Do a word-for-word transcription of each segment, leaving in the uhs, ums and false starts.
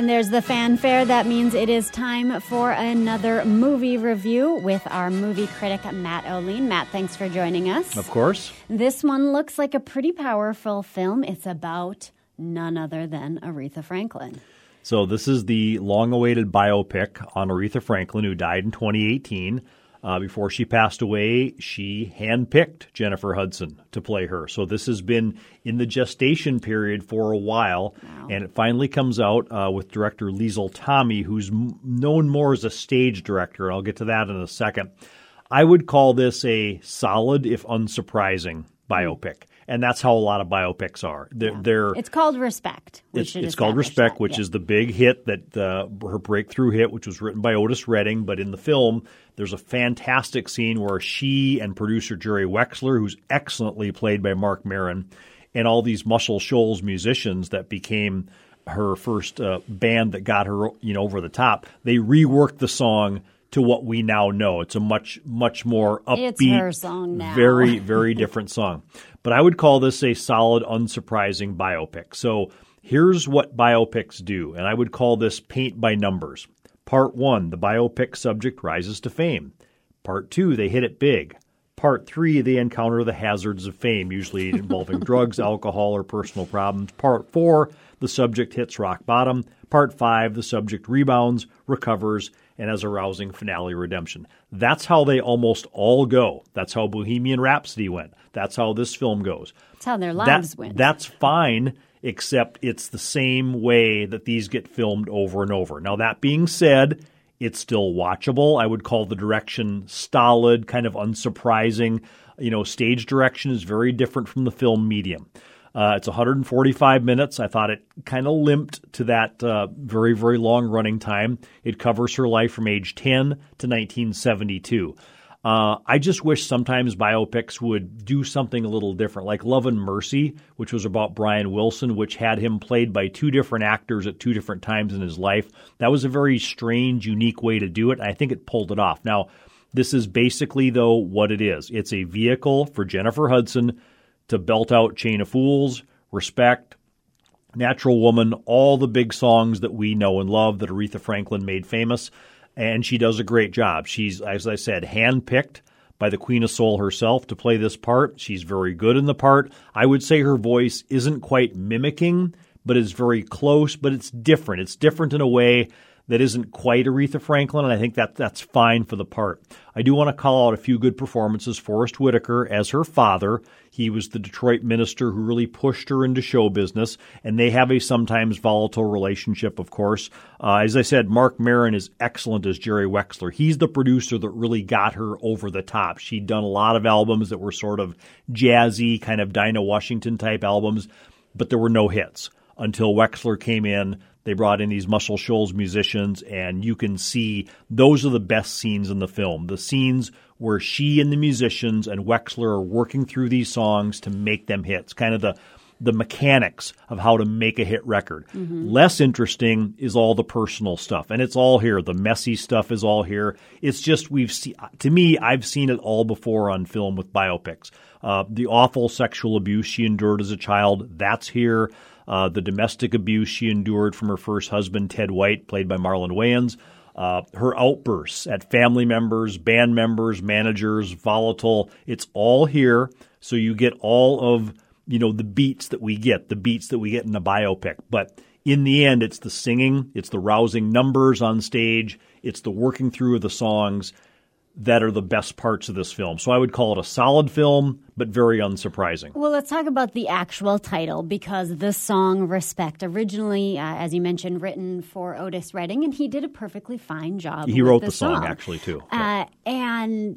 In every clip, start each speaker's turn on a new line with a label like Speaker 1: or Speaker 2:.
Speaker 1: And there's the fanfare. That means it is time for another movie review with our movie critic, Matt O'Lean. Matt, thanks for joining us.
Speaker 2: Of course.
Speaker 1: This one looks like a pretty powerful film. It's about none other than Aretha Franklin.
Speaker 2: So this is the long-awaited biopic on Aretha Franklin, who died in twenty eighteen. Uh, before she passed away, she handpicked Jennifer Hudson to play her. So this has been in the gestation period for a while, wow. And it finally comes out uh, with director Liesl Tommy, who's m- known more as a stage director. I'll get to that in a second. I would call this a solid, if unsurprising, biopic. And that's how a lot of biopics are. They're,
Speaker 1: yeah.
Speaker 2: they're
Speaker 1: It's called Respect. We
Speaker 2: it's it's called Respect,
Speaker 1: that.
Speaker 2: which
Speaker 1: yeah.
Speaker 2: is the big hit, that uh, her breakthrough hit, which was written by Otis Redding. But in the film, there's a fantastic scene where she and producer Jerry Wexler, who's excellently played by Mark Maron, and all these Muscle Shoals musicians that became her first uh, band that got her, you know, over the top, they reworked the song to what we now know. It's a much, much more upbeat,
Speaker 1: it's her song now.
Speaker 2: very, very different song. But I would call this a solid, unsurprising biopic. So here's what biopics do, and I would call this paint by numbers. Part one, the biopic subject rises to fame. Part two, they hit it big. Part three, they encounter the hazards of fame, usually involving drugs, alcohol, or personal problems. Part four, the subject hits rock bottom. Part five, the subject rebounds, recovers, and has a rousing finale redemption. That's how they almost all go. That's how Bohemian Rhapsody went. That's how this film goes.
Speaker 1: That's how their lives
Speaker 2: that,
Speaker 1: went.
Speaker 2: That's fine, except it's the same way that these get filmed over and over. Now, that being said, it's still watchable. I would call the direction stolid, kind of unsurprising. You know, stage direction is very different from the film medium. Uh, it's one hundred forty-five minutes. I thought it kind of limped to that uh, very, very long running time. It covers her life from age ten to nineteen seventy-two. Uh, I just wish sometimes biopics would do something a little different, like Love and Mercy, which was about Brian Wilson, which had him played by two different actors at two different times in his life. That was a very strange, unique way to do it, and I think it pulled it off. Now, this is basically, though, what it is. It's a vehicle for Jennifer Hudson to belt out Chain of Fools, Respect, Natural Woman, all the big songs that we know and love that Aretha Franklin made famous. And she does a great job. She's, as I said, handpicked by the Queen of Soul herself to play this part. She's very good in the part. I would say her voice isn't quite mimicking, but is very close, but it's different. It's different in a way that isn't quite Aretha Franklin, and I think that that's fine for the part. I do want to call out a few good performances. Forrest Whitaker as her father. He was the Detroit minister who really pushed her into show business, and they have a sometimes volatile relationship, of course. Uh, as I said, Mark Maron is excellent as Jerry Wexler. He's the producer that really got her over the top. She'd done a lot of albums that were sort of jazzy, kind of Dinah Washington-type albums, but there were no hits until Wexler came in. They brought in these Muscle Shoals musicians, and you can see those are the best scenes in the film. The scenes where she and the musicians and Wexler are working through these songs to make them hits, kind of the the mechanics of how to make a hit record. Mm-hmm. Less interesting is all the personal stuff, and it's all here. The messy stuff is all here. It's just we've seen, to me, I've seen it all before on film with biopics. Uh, the awful sexual abuse she endured as a child, that's here. Uh, the domestic abuse she endured from her first husband, Ted White, played by Marlon Wayans. Uh, her outbursts at family members, band members, managers, volatile. It's all here. So you get all of, you know, the beats that we get, the beats that we get in a biopic. But in the end, it's the singing, it's the rousing numbers on stage, it's the working through of the songs that are the best parts of this film. So I would call it a solid film, but very unsurprising.
Speaker 1: Well, let's talk about the actual title, because the song Respect, originally, uh, as you mentioned, written for Otis Redding, and he did a perfectly fine job.
Speaker 2: He
Speaker 1: with
Speaker 2: wrote
Speaker 1: the,
Speaker 2: the song,
Speaker 1: song,
Speaker 2: actually, too.
Speaker 1: Uh,
Speaker 2: yeah.
Speaker 1: And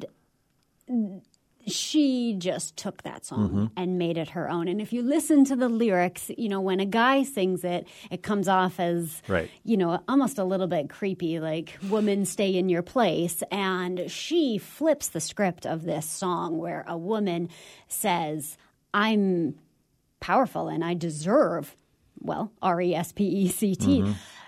Speaker 1: she just took that song
Speaker 2: mm-hmm.
Speaker 1: and made it her own. And if you listen to the lyrics, you know, when a guy sings it, it comes off as,
Speaker 2: right.
Speaker 1: you know, almost a little bit creepy, like, woman, stay in your place. And she flips the script of this song where a woman says, I'm powerful and I deserve, well, R E S P E C T.
Speaker 2: Mm-hmm.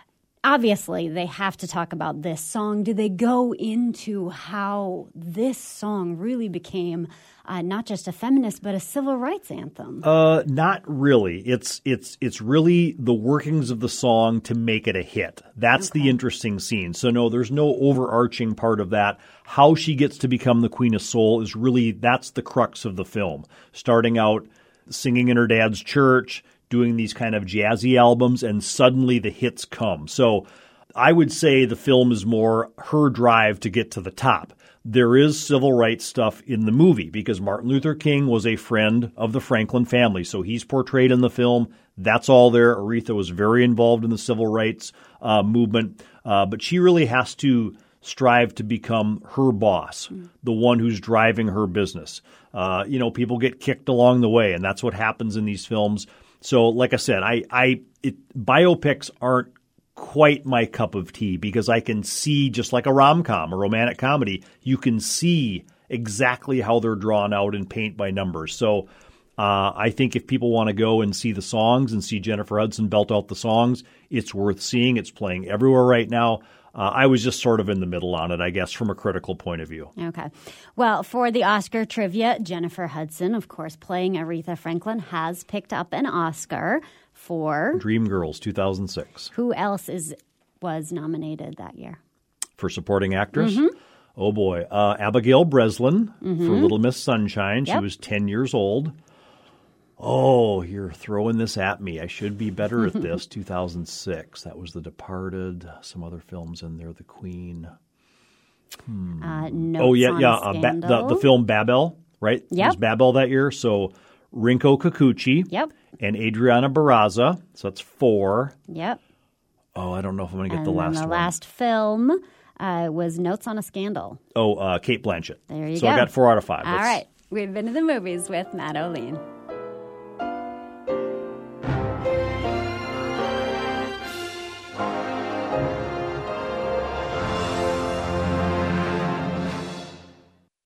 Speaker 1: obviously, they have to talk about this song. Do they go into how this song really became uh, not just a feminist, but a civil rights anthem?
Speaker 2: Uh, not really. It's it's it's really the workings of the song to make it a hit. That's okay. The interesting scene. So no, there's no overarching part of that. How she gets to become the Queen of Soul is really, that's the crux of the film. Starting out singing in her dad's church, doing these kind of jazzy albums, and suddenly the hits come. So I would say the film is more her drive to get to the top. There is civil rights stuff in the movie because Martin Luther King was a friend of the Franklin family. So he's portrayed in the film. That's all there. Aretha was very involved in the civil rights uh, movement. Uh, but she really has to strive to become her boss, mm. the one who's driving her business. Uh, you know, people get kicked along the way, and that's what happens in these films. So, like I said, I, I it, biopics aren't quite my cup of tea because I can see, just like a rom-com, a romantic comedy, you can see exactly how they're drawn out in paint by numbers. So uh, I think if people want to go and see the songs and see Jennifer Hudson belt out the songs, it's worth seeing. It's playing everywhere right now. Uh, I was just sort of in the middle on it, I guess, from a critical point of view.
Speaker 1: Okay. Well, for the Oscar trivia, Jennifer Hudson, of course, playing Aretha Franklin, has picked up an Oscar for
Speaker 2: Dreamgirls two thousand six.
Speaker 1: Who else is was nominated that year?
Speaker 2: For supporting actress?
Speaker 1: Mm-hmm.
Speaker 2: Oh, boy. Uh, Abigail Breslin
Speaker 1: mm-hmm.
Speaker 2: for Little Miss Sunshine. Yep. She was ten years old. Oh, you're throwing this at me. I should be better at this. two thousand six. That was The Departed. Some other films in there. The Queen. Hmm.
Speaker 1: Uh, Notes
Speaker 2: oh, yeah,
Speaker 1: on
Speaker 2: yeah. Uh, ba- the, the film Babel, right?
Speaker 1: Yep.
Speaker 2: It was Babel that year. So Rinko Kikuchi.
Speaker 1: Yep.
Speaker 2: And Adriana Barraza. So that's four.
Speaker 1: Yep.
Speaker 2: Oh, I don't know if I'm going to get
Speaker 1: and
Speaker 2: the last
Speaker 1: the
Speaker 2: one.
Speaker 1: The last film uh, was Notes on a Scandal.
Speaker 2: Oh, uh, Kate Blanchett.
Speaker 1: There you
Speaker 2: so
Speaker 1: go.
Speaker 2: So I got four out of five.
Speaker 1: All
Speaker 2: That's...
Speaker 1: right. We've been to the movies with Matt O'Lean.